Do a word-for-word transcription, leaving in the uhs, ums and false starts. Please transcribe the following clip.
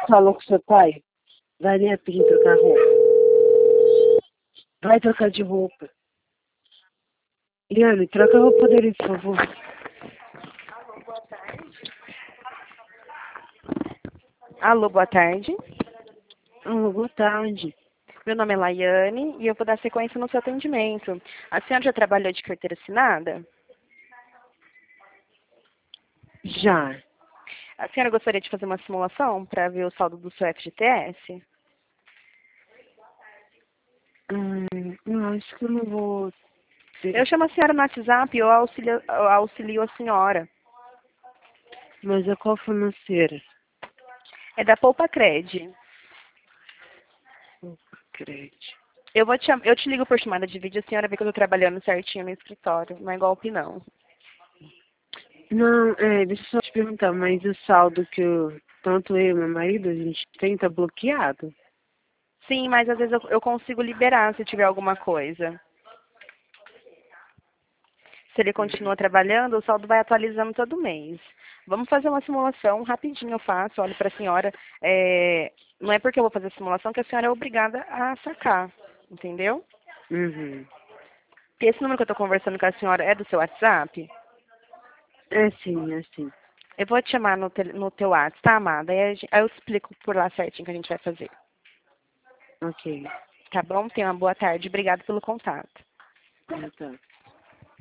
falou com seu pai? Vai ali pedir trocar roupa. Vai trocar de roupa. Liane, troca a roupa dele, por favor. Alô, boa tarde. Ah, boa tarde. Meu nome é Laiane e eu vou dar sequência no seu atendimento. A senhora já trabalhou de carteira assinada? Já. A senhora gostaria de fazer uma simulação para ver o saldo do seu F G T S? Hum, não, acho que eu não vou ter. Eu chamo a senhora no WhatsApp e eu auxilio, eu auxilio a senhora. Mas é qual financeira? É da Poupa Cred. Crédito. Eu, vou te, cham- eu te ligo por chamada de vídeo, a senhora vê que eu estou trabalhando certinho no escritório. Não é golpe, não. Não, é, deixa eu só te perguntar, mas o saldo que eu, tanto eu e meu marido, a gente tem, tá bloqueado? Sim, mas às vezes eu, eu consigo liberar se tiver alguma coisa. Se ele continua trabalhando, o saldo vai atualizando todo mês. Vamos fazer uma simulação, rapidinho eu faço, olho para a senhora. É, não é porque eu vou fazer a simulação que a senhora é obrigada a sacar, entendeu? Uhum. Esse número que eu estou conversando com a senhora é do seu WhatsApp? É sim, é sim. Eu vou te chamar no, tele- no teu WhatsApp, tá, amada? Aí, a gen- aí eu explico por lá certinho o que a gente vai fazer. Ok. Tá bom? Tenha uma boa tarde. Obrigada pelo contato. Ah, tá.